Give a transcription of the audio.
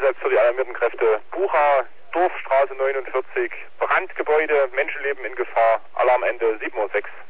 Einsatz für die alarmierten Kräfte. Bucha, Dorfstraße 49, Brandgebäude, Menschenleben in Gefahr, Alarmende 7:06 Uhr.